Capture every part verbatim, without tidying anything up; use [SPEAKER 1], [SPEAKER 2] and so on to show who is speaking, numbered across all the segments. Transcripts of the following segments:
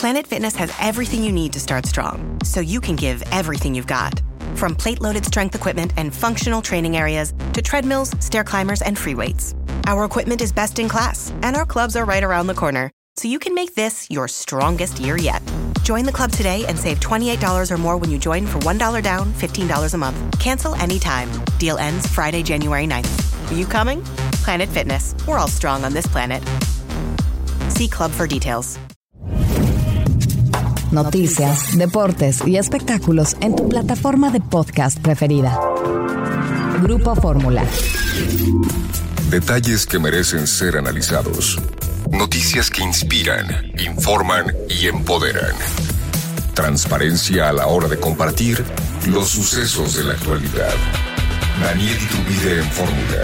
[SPEAKER 1] Planet Fitness has everything you need to start strong, so you can give everything you've got. From plate-loaded strength equipment and functional training areas to treadmills, stair climbers, and free weights. Our equipment is best in class, and our clubs are right around the corner, so you can make this your strongest year yet. Join the club today and save twenty-eight dollars or more when you join for one dollar down, fifteen dollars a month. Cancel anytime. Deal ends Friday, January ninth. Are you coming? Planet Fitness. We're all strong on this planet. See club for details.
[SPEAKER 2] Noticias, deportes y espectáculos en tu plataforma de podcast preferida. Grupo Fórmula.
[SPEAKER 3] Detalles que merecen ser analizados. Noticias que inspiran, informan y empoderan. Transparencia a la hora de compartir los sucesos de la actualidad. Daniel Iturbide en Fórmula.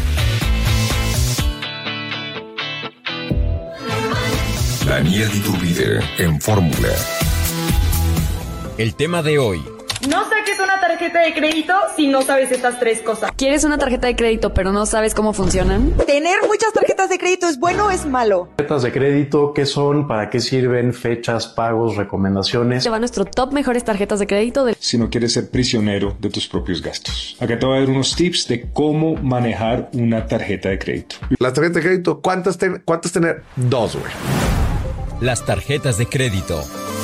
[SPEAKER 3] Daniel Iturbide en Fórmula.
[SPEAKER 4] El tema de hoy.
[SPEAKER 5] No saques una tarjeta de crédito si no sabes estas tres cosas.
[SPEAKER 6] ¿Quieres una tarjeta de crédito pero no sabes cómo funcionan?
[SPEAKER 7] ¿Tener muchas tarjetas de crédito es bueno o es malo?
[SPEAKER 8] Tarjetas de crédito, ¿qué son? ¿Para qué sirven? Fechas, pagos, recomendaciones.
[SPEAKER 6] Te va nuestro top mejores tarjetas de crédito. De...
[SPEAKER 9] Si no quieres ser prisionero de tus propios gastos. Acá te voy a dar unos tips de cómo manejar una tarjeta de crédito.
[SPEAKER 10] La tarjeta de crédito, ¿cuántas, ten- cuántas tener? Dos, güey.
[SPEAKER 4] Las tarjetas de crédito.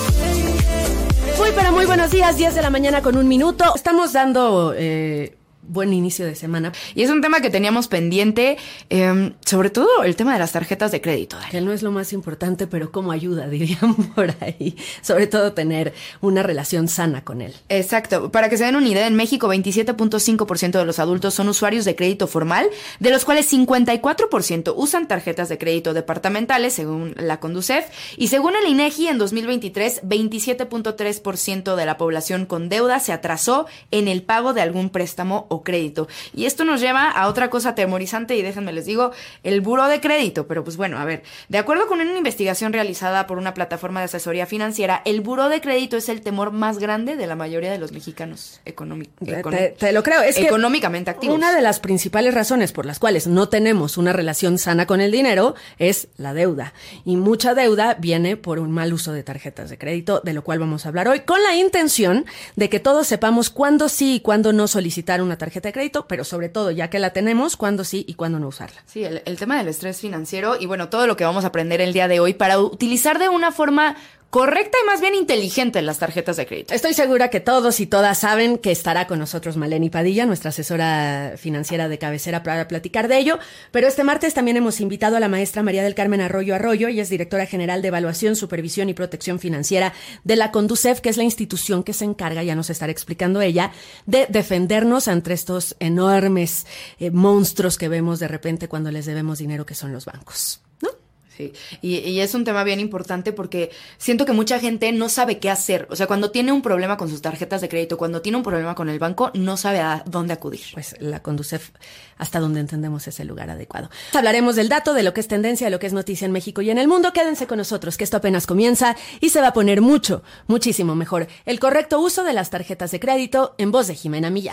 [SPEAKER 11] Muy, pero muy buenos días, diez de la mañana con un minuto. Estamos dando eh, buen inicio de semana.
[SPEAKER 12] Y es un tema que teníamos pendiente, eh, sobre todo el tema de las tarjetas de crédito.
[SPEAKER 11] Que no es lo más importante, pero cómo ayuda, dirían por ahí. Sobre todo tener una relación sana con él.
[SPEAKER 12] Exacto. Para que se den una idea, en México veintisiete punto cinco por ciento de los adultos son usuarios de crédito formal, de los cuales cincuenta y cuatro por ciento usan tarjetas de crédito departamentales, según la Conducef. Y según el INEGI, en dos mil veintitrés, veintisiete punto tres por ciento de la población con deuda se atrasó en el pago de algún préstamo o crédito. Y esto nos lleva a otra cosa atemorizante y déjenme les digo, el buró de crédito. Pero pues bueno, a ver, de acuerdo con una investigación realizada por una plataforma de asesoría financiera, el buró de crédito es el temor más grande de la mayoría de los mexicanos económicos.
[SPEAKER 11] Econ- te, te lo creo, es que
[SPEAKER 12] económicamente activos.
[SPEAKER 11] Una de las principales razones por las cuales no tenemos una relación sana con el dinero es la deuda. Y mucha deuda viene por un mal uso de tarjetas de crédito, de lo cual vamos a hablar hoy, con la intención de que todos sepamos cuándo sí y cuándo no solicitar una tarjeta de crédito, pero sobre todo, ya que la tenemos, cuándo sí y cuándo no usarla.
[SPEAKER 12] Sí, el, el tema del estrés financiero y bueno, todo lo que vamos a aprender el día de hoy para utilizar de una forma correcta y más bien inteligente las tarjetas de crédito.
[SPEAKER 11] Estoy segura que todos y todas saben que estará con nosotros Maleni Padilla, nuestra asesora financiera de cabecera, para platicar de ello, pero este martes también hemos invitado a la maestra María del Carmen Arroyo Arroyo. Ella es directora general de Evaluación, Supervisión y Protección Financiera de la Conducef, que es la institución que se encarga, ya nos estará explicando ella, de defendernos ante estos enormes eh, monstruos que vemos de repente cuando les debemos dinero, que son los bancos, ¿no?
[SPEAKER 12] Sí, y, y es un tema bien importante porque siento que mucha gente no sabe qué hacer. O sea, cuando tiene un problema con sus tarjetas de crédito, cuando tiene un problema con el banco, no sabe a dónde acudir.
[SPEAKER 11] Pues la Conducef, hasta donde entendemos, es el lugar adecuado. Hablaremos del dato, de lo que es tendencia, de lo que es noticia en México y en el mundo. Quédense con nosotros, que esto apenas comienza y se va a poner mucho, muchísimo mejor. El correcto uso de las tarjetas de crédito, en voz de Jimena Millán.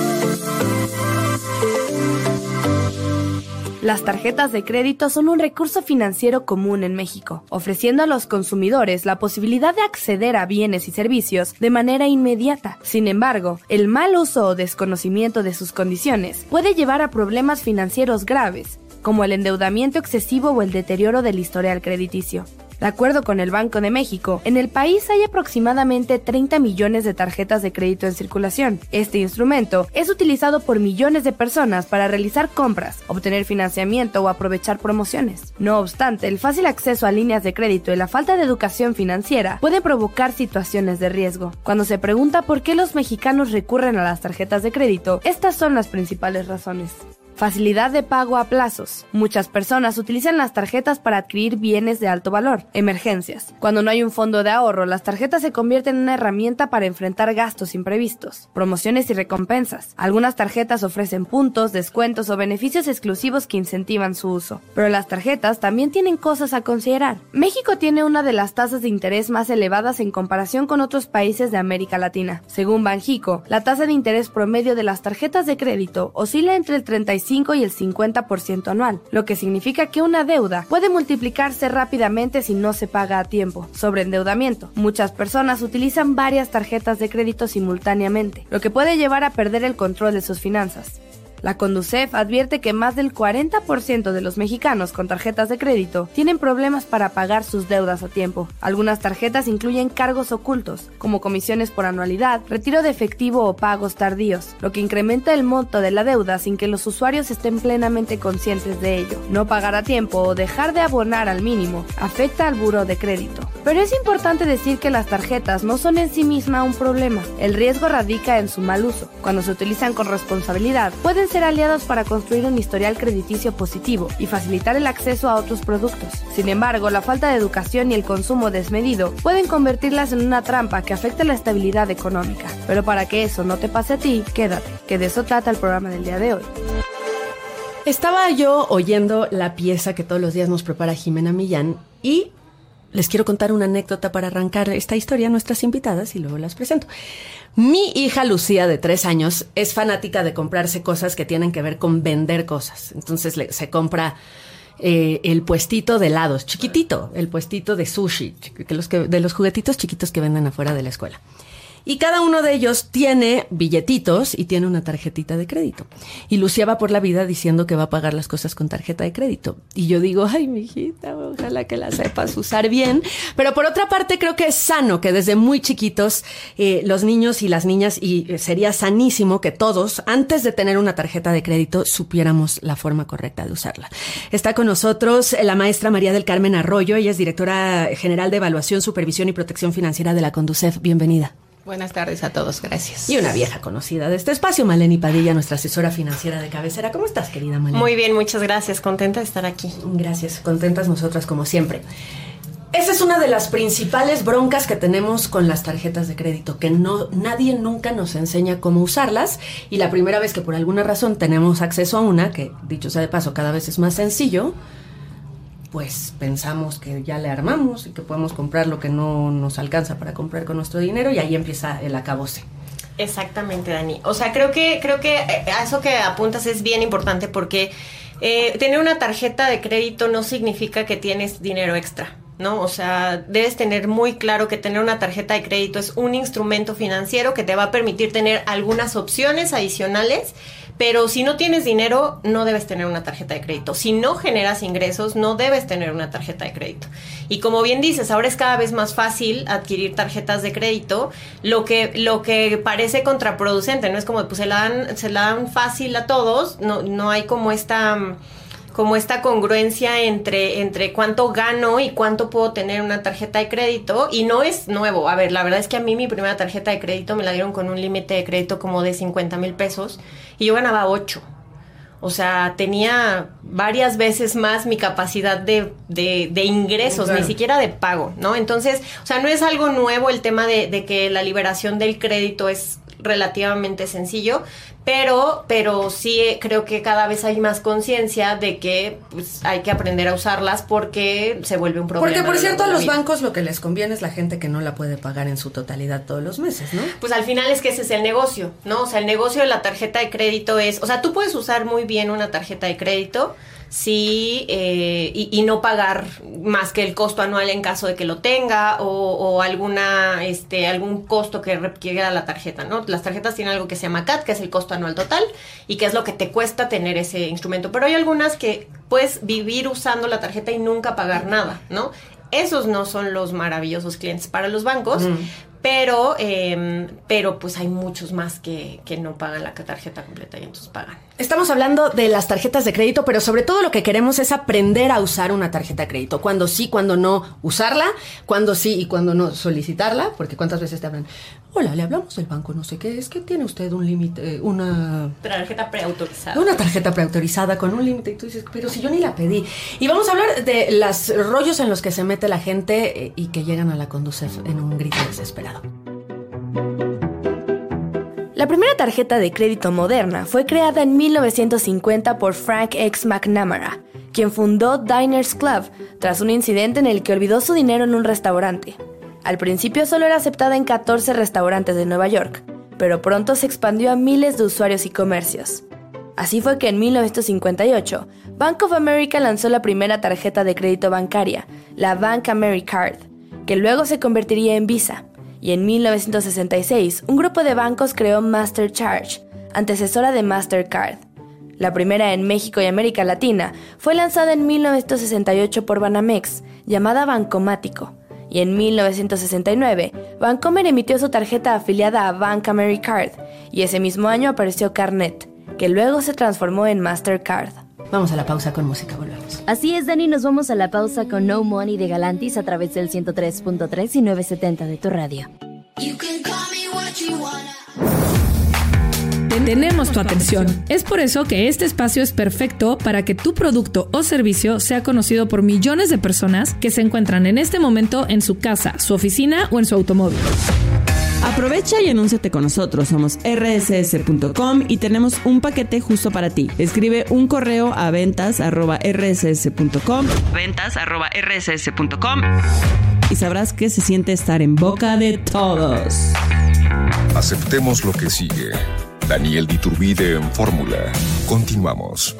[SPEAKER 13] Las tarjetas de crédito son un recurso financiero común en México, ofreciendo a los consumidores la posibilidad de acceder a bienes y servicios de manera inmediata. Sin embargo, el mal uso o desconocimiento de sus condiciones puede llevar a problemas financieros graves, como el endeudamiento excesivo o el deterioro del historial crediticio. De acuerdo con el Banco de México, en el país hay aproximadamente treinta millones de tarjetas de crédito en circulación. Este instrumento es utilizado por millones de personas para realizar compras, obtener financiamiento o aprovechar promociones. No obstante, el fácil acceso a líneas de crédito y la falta de educación financiera pueden provocar situaciones de riesgo. Cuando se pregunta por qué los mexicanos recurren a las tarjetas de crédito, estas son las principales razones. Facilidad de pago a plazos. Muchas personas utilizan las tarjetas para adquirir bienes de alto valor. Emergencias. Cuando no hay un fondo de ahorro, las tarjetas se convierten en una herramienta para enfrentar gastos imprevistos. Promociones y recompensas. Algunas tarjetas ofrecen puntos, descuentos o beneficios exclusivos que incentivan su uso. Pero las tarjetas también tienen cosas a considerar. México tiene una de las tasas de interés más elevadas en comparación con otros países de América Latina. Según Banjico, la tasa de interés promedio de las tarjetas de crédito oscila entre el treinta y cinco y el cincuenta por ciento anual, lo que significa que una deuda puede multiplicarse rápidamente si no se paga a tiempo. Sobreendeudamiento. Muchas personas utilizan varias tarjetas de crédito simultáneamente, lo que puede llevar a perder el control de sus finanzas. La Conducef advierte que más del cuarenta por ciento de los mexicanos con tarjetas de crédito tienen problemas para pagar sus deudas a tiempo. Algunas tarjetas incluyen cargos ocultos, como comisiones por anualidad, retiro de efectivo o pagos tardíos, lo que incrementa el monto de la deuda sin que los usuarios estén plenamente conscientes de ello. No pagar a tiempo o dejar de abonar al mínimo afecta al buró de crédito. Pero es importante decir que las tarjetas no son en sí misma un problema. El riesgo radica en su mal uso. Cuando se utilizan con responsabilidad, pueden ser aliados para construir un historial crediticio positivo y facilitar el acceso a otros productos. Sin embargo, la falta de educación y el consumo desmedido pueden convertirlas en una trampa que afecta la estabilidad económica. Pero para que eso no te pase a ti, quédate, que de eso trata el programa del día de hoy.
[SPEAKER 11] Estaba yo oyendo la pieza que todos los días nos prepara Jimena Millán y les quiero contar una anécdota para arrancar esta historia a nuestras invitadas y luego las presento. Mi hija Lucía, de tres años, es fanática de comprarse cosas que tienen que ver con vender cosas. Entonces le, se compra eh, el puestito de helados, chiquitito, el puestito de sushi, de los, que, de los juguetitos chiquitos que venden afuera de la escuela. Y cada uno de ellos tiene billetitos y tiene una tarjetita de crédito. Y Lucía va por la vida diciendo que va a pagar las cosas con tarjeta de crédito. Y yo digo, ay, mijita, ojalá que la sepas usar bien. Pero por otra parte, creo que es sano que desde muy chiquitos eh, los niños y las niñas, y sería sanísimo que todos, antes de tener una tarjeta de crédito, supiéramos la forma correcta de usarla. Está con nosotros la maestra María del Carmen Arroyo. Ella es directora general de Evaluación, Supervisión y Protección Financiera de la Conducef. Bienvenida.
[SPEAKER 14] Buenas tardes a todos, gracias.
[SPEAKER 11] Y una vieja conocida de este espacio, Maleni Padilla, nuestra asesora financiera de cabecera. ¿Cómo estás, querida Maleni?
[SPEAKER 14] Muy bien, muchas gracias. Contenta de estar aquí.
[SPEAKER 11] Gracias, contentas nosotras como siempre. Esa es una de las principales broncas que tenemos con las tarjetas de crédito, que no nadie nunca nos enseña cómo usarlas, y la primera vez que por alguna razón tenemos acceso a una, que dicho sea de paso cada vez es más sencillo, pues pensamos que ya le armamos y que podemos comprar lo que no nos alcanza para comprar con nuestro dinero, y ahí empieza el acabose.
[SPEAKER 14] Exactamente, Dani. O sea, creo que creo que a eso que apuntas es bien importante, porque eh, tener una tarjeta de crédito no significa que tienes dinero extra, ¿no? O sea, debes tener muy claro que tener una tarjeta de crédito es un instrumento financiero que te va a permitir tener algunas opciones adicionales. Pero si no tienes dinero, no debes tener una tarjeta de crédito. Si no generas ingresos, no debes tener una tarjeta de crédito. Y como bien dices, ahora es cada vez más fácil adquirir tarjetas de crédito, lo que lo que parece contraproducente, ¿no? Es como, pues se la dan, se la dan fácil a todos, no, no hay como esta... como esta congruencia entre, entre cuánto gano y cuánto puedo tener una tarjeta de crédito, y no es nuevo. A ver, la verdad es que a mí mi primera tarjeta de crédito me la dieron con un límite de crédito como de cincuenta mil pesos y yo ganaba ocho. O sea, tenía varias veces más mi capacidad de, de, de ingresos, claro, ni siquiera de pago, ¿no? Entonces, o sea, no es algo nuevo el tema de, de que la liberación del crédito es relativamente sencillo, pero pero sí creo que cada vez hay más conciencia de que pues hay que aprender a usarlas porque se vuelve un problema.
[SPEAKER 11] Porque, por cierto, a los bancos lo que les conviene es la gente que no la puede pagar en su totalidad todos los meses, ¿no?
[SPEAKER 14] Pues al final es que ese es el negocio, ¿no? O sea, el negocio de la tarjeta de crédito es, o sea, tú puedes usar muy bien una tarjeta de crédito, sí, eh, y, y no pagar más que el costo anual en caso de que lo tenga, o, o alguna este algún costo que requiera la tarjeta, ¿no? Las tarjetas tienen algo que se llama C A T, que es el costo anual total, y que es lo que te cuesta tener ese instrumento. Pero hay algunas que puedes vivir usando la tarjeta y nunca pagar nada, ¿no? Esos no son los maravillosos clientes para los bancos, mm. pero eh, pero pues hay muchos más que, que no pagan la tarjeta completa y entonces pagan.
[SPEAKER 11] Estamos hablando de las tarjetas de crédito, pero sobre todo lo que queremos es aprender a usar una tarjeta de crédito. Cuando sí, cuando no usarla, cuando sí y cuando no solicitarla, porque cuántas veces te hablan, hola, le hablamos del banco, no sé qué, es que tiene usted un límite, una...
[SPEAKER 14] tarjeta preautorizada.
[SPEAKER 11] Una tarjeta preautorizada con un límite, y tú dices, pero si yo ni la pedí. Y vamos a hablar de los rollos en los que se mete la gente y que llegan a la Conducef en un grito desesperado.
[SPEAKER 13] La primera tarjeta de crédito moderna fue creada en mil novecientos cincuenta por Frank X. McNamara, quien fundó Diners Club tras un incidente en el que olvidó su dinero en un restaurante. Al principio solo era aceptada en catorce restaurantes de Nueva York, pero pronto se expandió a miles de usuarios y comercios. Así fue que en mil novecientos cincuenta y ocho, Bank of America lanzó la primera tarjeta de crédito bancaria, la Bank AmeriCard, que luego se convertiría en Visa. Y en mil novecientos sesenta y seis, un grupo de bancos creó MasterCharge, antecesora de Mastercard. La primera en México y América Latina fue lanzada en mil novecientos sesenta y ocho por Banamex, llamada Bancomático. Y en mil novecientos sesenta y nueve, Bancomer emitió su tarjeta afiliada a Bank AmeriCard, y ese mismo año apareció Carnet, que luego se transformó en Mastercard.
[SPEAKER 11] Vamos a la pausa con música, volvemos.
[SPEAKER 15] Así es, Dani, nos vamos a la pausa con No Money de Galantis a través del ciento tres punto tres y novecientos setenta de tu radio.
[SPEAKER 16] Tenemos tu atención. Es por eso que este espacio es perfecto para que tu producto o servicio sea conocido por millones de personas que se encuentran en este momento en su casa, su oficina o en su automóvil.
[SPEAKER 17] Aprovecha y anúnciate con nosotros. Somos erre ese ese punto com y tenemos un paquete justo para ti. Escribe un correo a ventas arroba erre ese ese punto com, ventas arroba erre ese ese punto com, y sabrás que se siente estar en boca de todos.
[SPEAKER 3] Aceptemos lo que sigue. Daniel Diturbide en Fórmula. Continuamos.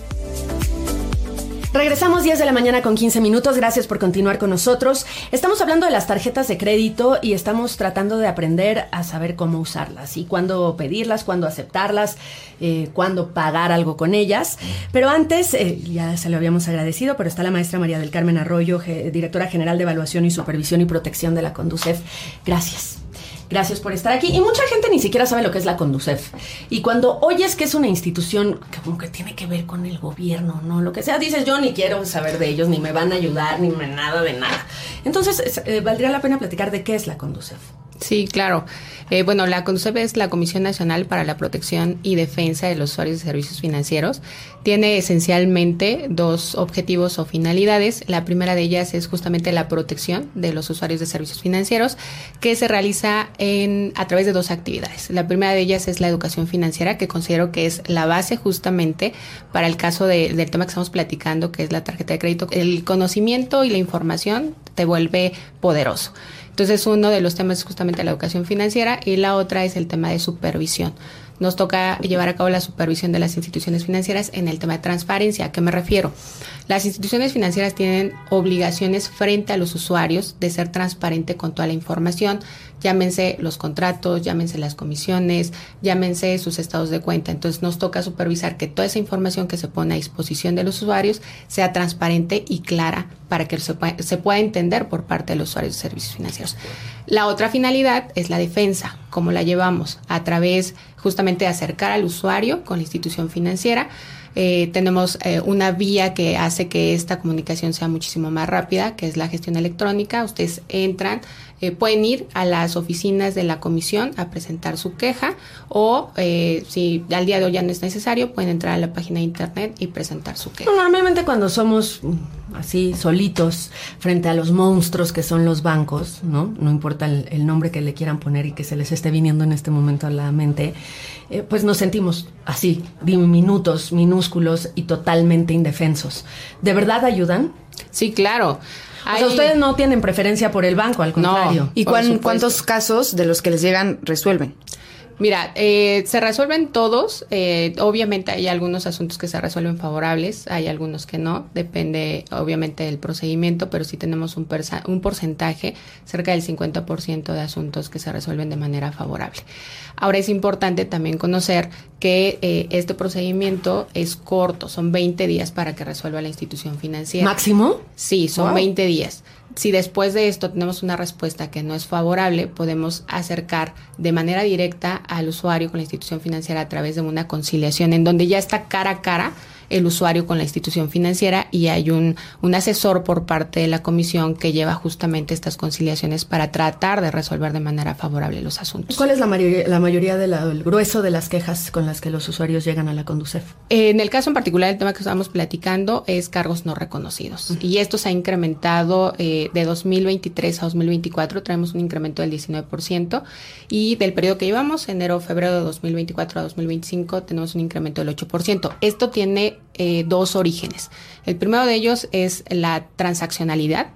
[SPEAKER 11] Regresamos diez de la mañana con quince minutos. Gracias por continuar con nosotros. Estamos hablando de las tarjetas de crédito y estamos tratando de aprender a saber cómo usarlas y cuándo pedirlas, cuándo aceptarlas, eh, cuándo pagar algo con ellas. Pero antes, eh, ya se lo habíamos agradecido, pero está la maestra María del Carmen Arroyo, ge- directora general de Evaluación y Supervisión y Protección de la Conducef. Gracias. Gracias por estar aquí. Y mucha gente ni siquiera sabe lo que es la Conducef. Y cuando oyes que es una institución que como que tiene que ver con el gobierno, ¿no? Lo que sea, dices, yo ni quiero saber de ellos, ni me van a ayudar, ni me nada de nada. Entonces, eh, valdría la pena platicar de qué es la Conducef.
[SPEAKER 18] Sí, claro. Eh, bueno, la Conducef es la Comisión Nacional para la Protección y Defensa de los Usuarios de Servicios Financieros. Tiene esencialmente dos objetivos o finalidades. La primera de ellas es justamente la protección de los usuarios de servicios financieros, que se realiza en, a través de dos actividades. La primera de ellas es la educación financiera, que considero que es la base justamente para el caso de, del tema que estamos platicando, que es la tarjeta de crédito. El conocimiento y la información te vuelve poderoso. Entonces, uno de los temas es justamente la educación financiera y la otra es el tema de supervisión. Nos toca llevar a cabo la supervisión de las instituciones financieras en el tema de transparencia. ¿A qué me refiero? Las instituciones financieras tienen obligaciones frente a los usuarios de ser transparente con toda la información, llámense los contratos, llámense las comisiones, llámense sus estados de cuenta. Entonces nos toca supervisar que toda esa información que se pone a disposición de los usuarios sea transparente y clara para que se pueda, se pueda entender por parte de los usuarios de servicios financieros. La otra finalidad es la defensa. ¿Cómo la llevamos? A través justamente de acercar al usuario con la institución financiera. Eh, tenemos eh, una vía que hace que esta comunicación sea muchísimo más rápida, que es la gestión electrónica. Ustedes entran, eh, pueden ir a las oficinas de la comisión a presentar su queja o eh, si al día de hoy ya no es necesario, pueden entrar a la página de internet y presentar su queja.
[SPEAKER 11] Normalmente cuando somos así solitos frente a los monstruos que son los bancos, ¿no? No importa el, el nombre que le quieran poner y que se les esté viniendo en este momento a la mente, eh, pues nos sentimos así, diminutos, minúsculos y totalmente indefensos. ¿De verdad ayudan?
[SPEAKER 18] Sí, claro.
[SPEAKER 11] O sea, ustedes no tienen preferencia por el banco, al contrario.
[SPEAKER 12] No. ¿Y cuán, cuántos casos de los que les llegan resuelven?
[SPEAKER 18] Mira, eh, se resuelven todos. Eh, obviamente hay algunos asuntos que se resuelven favorables, hay algunos que no. Depende, obviamente, del procedimiento, pero sí tenemos un, persa- un porcentaje, cerca del cincuenta por ciento de asuntos que se resuelven de manera favorable. Ahora es importante también conocer que eh, este procedimiento es corto, son veinte días para que resuelva la institución financiera.
[SPEAKER 11] ¿Máximo?
[SPEAKER 18] Sí, son
[SPEAKER 11] wow.
[SPEAKER 18] veinte días. Si después de esto tenemos una respuesta que no es favorable, podemos acercar de manera directa al usuario con la institución financiera a través de una conciliación en donde ya está cara a cara el usuario con la institución financiera y hay un, un asesor por parte de la comisión que lleva justamente estas conciliaciones para tratar de resolver de manera favorable los asuntos.
[SPEAKER 11] ¿Cuál es la mayoría, la mayoría del grueso de las quejas con las que los usuarios llegan a la Conducef?
[SPEAKER 18] En el caso en particular, el tema que estamos platicando es cargos no reconocidos. Uh-huh. Y esto se ha incrementado eh, de dos mil veintitrés a dos mil veinticuatro, traemos un incremento del diecinueve por ciento y del periodo que llevamos, enero, febrero de dos mil veinticuatro a dos mil veinticinco, tenemos un incremento del ocho por ciento. Esto tiene Eh, dos orígenes. El primero de ellos es la transaccionalidad,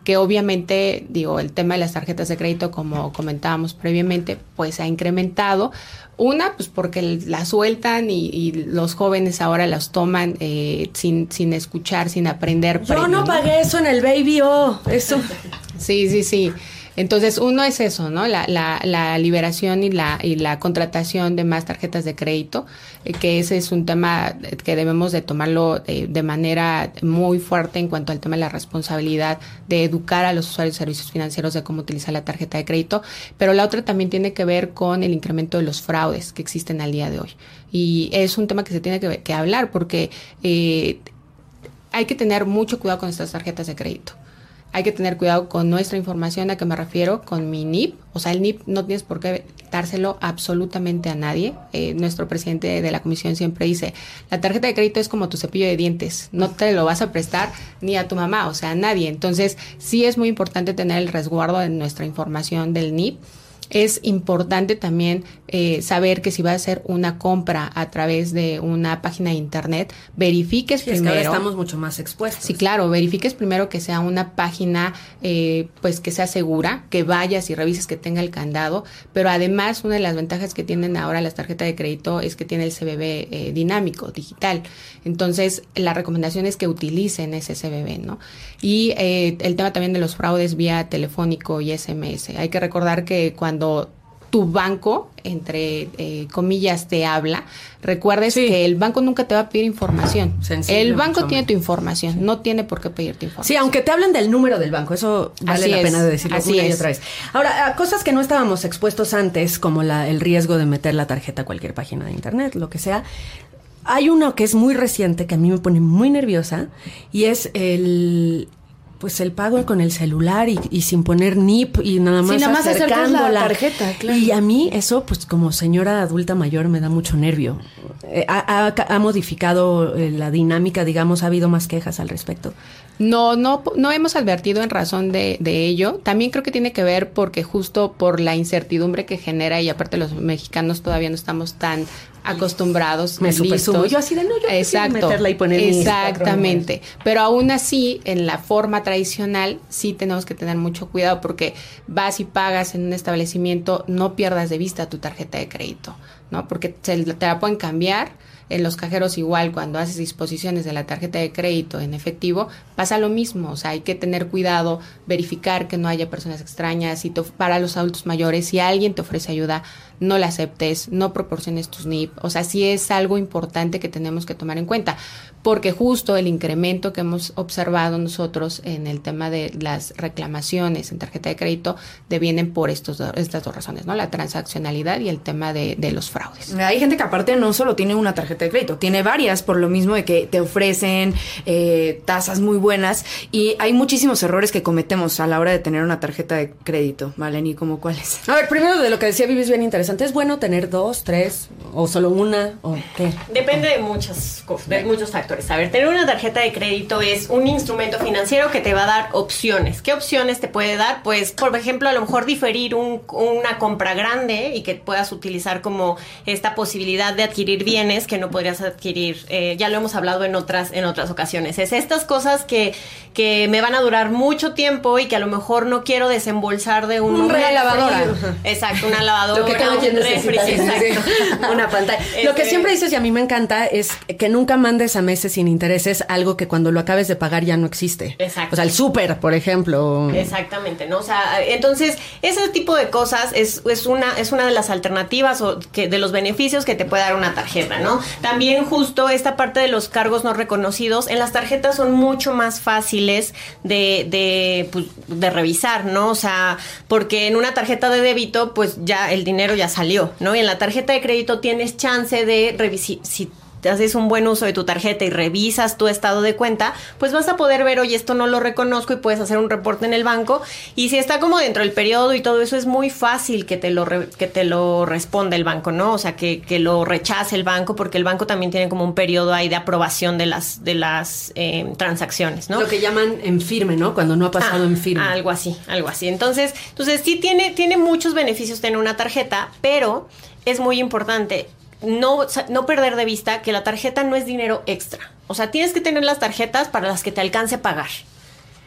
[SPEAKER 18] que obviamente, digo, el tema de las tarjetas de crédito, como comentábamos previamente, pues ha incrementado. Una, pues porque la sueltan y, y los jóvenes ahora las toman eh, sin, sin escuchar, sin aprender.
[SPEAKER 11] Yo premio, no pagué ¿no? eso en el Baby O, eso.
[SPEAKER 18] Sí, sí, sí. Entonces, uno es eso, ¿no? La, la, la liberación y la, y la contratación de más tarjetas de crédito, eh, que ese es un tema que debemos de tomarlo eh, de manera muy fuerte en cuanto al tema de la responsabilidad de educar a los usuarios de servicios financieros de cómo utilizar la tarjeta de crédito. Pero la otra también tiene que ver con el incremento de los fraudes que existen al día de hoy. Y es un tema que se tiene que, que hablar porque eh, hay que tener mucho cuidado con estas tarjetas de crédito. Hay que tener cuidado con nuestra información, ¿a qué me refiero? Con mi N I P. O sea, el N I P no tienes por qué dárselo absolutamente a nadie. Eh, nuestro presidente de la comisión siempre dice, la tarjeta de crédito es como tu cepillo de dientes. No te lo vas a prestar ni a tu mamá, o sea, a nadie. Entonces, sí es muy importante tener el resguardo de nuestra información del N I P. Es importante también eh, saber que si va a hacer una compra a través de una página de internet, verifiques sí, primero. Es que ahora
[SPEAKER 11] estamos mucho más expuestos.
[SPEAKER 18] Sí, claro, verifiques primero que sea una página eh, pues que sea segura, que vayas y revises que tenga el candado, pero además una de las ventajas que tienen ahora las tarjetas de crédito es que tiene el C B B eh, dinámico, digital. Entonces, la recomendación es que utilicen ese C B B, ¿no? Y eh, el tema también de los fraudes vía telefónico y S M S. Hay que recordar que cuando Cuando tu banco, entre eh, comillas, te habla, recuerdes sí. que el banco nunca te va a pedir información. Sencillo, el banco tiene tu información, no tiene por qué pedirte información.
[SPEAKER 11] Sí, aunque te hablen del número del banco, eso vale Así la es. pena de decirlo Así una es. y otra vez. Ahora, cosas que no estábamos expuestos antes, como la, el riesgo de meter la tarjeta a cualquier página de internet, lo que sea. Hay uno que es muy reciente, que a mí me pone muy nerviosa, y es el... pues el pago con el celular y, y sin poner N I P y nada más, sí, nada más acercando la tarjeta, claro. Y a mí eso, pues como señora adulta mayor, me da mucho nervio. Eh, ha, ha, ha modificado eh, la dinámica, digamos, ha habido más quejas al respecto.
[SPEAKER 18] No, no, no hemos advertido en razón de, de ello. También creo que tiene que ver porque justo por la incertidumbre que genera, y aparte los mexicanos todavía no estamos tan acostumbrados,
[SPEAKER 11] me supersumo. Yo así de no, yo
[SPEAKER 18] Exacto,
[SPEAKER 11] meterla y poner
[SPEAKER 18] exactamente. Pero aún así, en la forma tradicional, sí tenemos que tener mucho cuidado porque vas y pagas en un establecimiento, no pierdas de vista tu tarjeta de crédito, ¿no? Porque te, te la pueden cambiar. En los cajeros igual, cuando haces disposiciones de la tarjeta de crédito en efectivo, pasa lo mismo. O sea, hay que tener cuidado, verificar que no haya personas extrañas. Y te, para los adultos mayores, si alguien te ofrece ayuda, no la aceptes, no proporciones tus N I P. O sea, sí es algo importante que tenemos que tomar en cuenta. Porque justo el incremento que hemos observado nosotros en el tema de las reclamaciones en tarjeta de crédito devienen por estos, estas dos razones, ¿no? La transaccionalidad y el tema de, de los fraudes.
[SPEAKER 12] Hay gente que aparte no solo tiene una tarjeta de crédito, tiene varias por lo mismo de que te ofrecen eh, tasas muy buenas y hay muchísimos errores que cometemos a la hora de tener una tarjeta de crédito, ¿vale? ¿Y como cuáles?
[SPEAKER 11] A ver, primero de lo que decía Vivi es bien interesante. ¿Es bueno tener dos, tres o solo una o qué?
[SPEAKER 14] Depende de muchas cosas, de muchos factores. A ver, tener una tarjeta de crédito es un instrumento financiero que te va a dar opciones. ¿Qué opciones te puede dar? Pues, por ejemplo, a lo mejor diferir un, una compra grande y que puedas utilizar como esta posibilidad de adquirir bienes que no podrías adquirir. Eh, ya lo hemos hablado en otras, en otras ocasiones. Es estas cosas que, que me van a durar mucho tiempo y que a lo mejor no quiero desembolsar de un...
[SPEAKER 11] Una lavadora.
[SPEAKER 14] Exacto, una lavadora.
[SPEAKER 11] Lo que cada quien necesita. Exacto. Una pantalla. Este, lo que siempre dices y a mí me encanta es que nunca mandes a meses sin intereses algo que cuando lo acabes de pagar ya no existe.
[SPEAKER 14] Exacto.
[SPEAKER 11] O sea, el súper, por ejemplo.
[SPEAKER 14] Exactamente, ¿no? O sea, entonces, ese tipo de cosas es, es una es una de las alternativas o que de los beneficios que te puede dar una tarjeta, ¿no? También justo esta parte de los cargos no reconocidos, en las tarjetas son mucho más fáciles de, de, pues, de revisar, ¿no? O sea, porque en una tarjeta de débito, pues ya el dinero ya salió, ¿no? Y en la tarjeta de crédito tienes chance de revisar, si te haces un buen uso de tu tarjeta y revisas tu estado de cuenta, pues vas a poder ver, oye, esto no lo reconozco y puedes hacer un reporte en el banco. Y si está como dentro del periodo y todo eso, es muy fácil que te lo re, que te lo responda el banco, ¿no? O sea, que, que lo rechace el banco, porque el banco también tiene como un periodo ahí de aprobación de las de las eh, transacciones, ¿no?
[SPEAKER 11] Lo que llaman en firme, ¿no? Cuando no ha pasado
[SPEAKER 14] ah,
[SPEAKER 11] en firme.
[SPEAKER 14] Algo así, algo así. Entonces, entonces sí tiene, tiene muchos beneficios tener una tarjeta, pero es muy importante No, no perder de vista que la tarjeta no es dinero extra. O sea, tienes que tener las tarjetas para las que te alcance a pagar.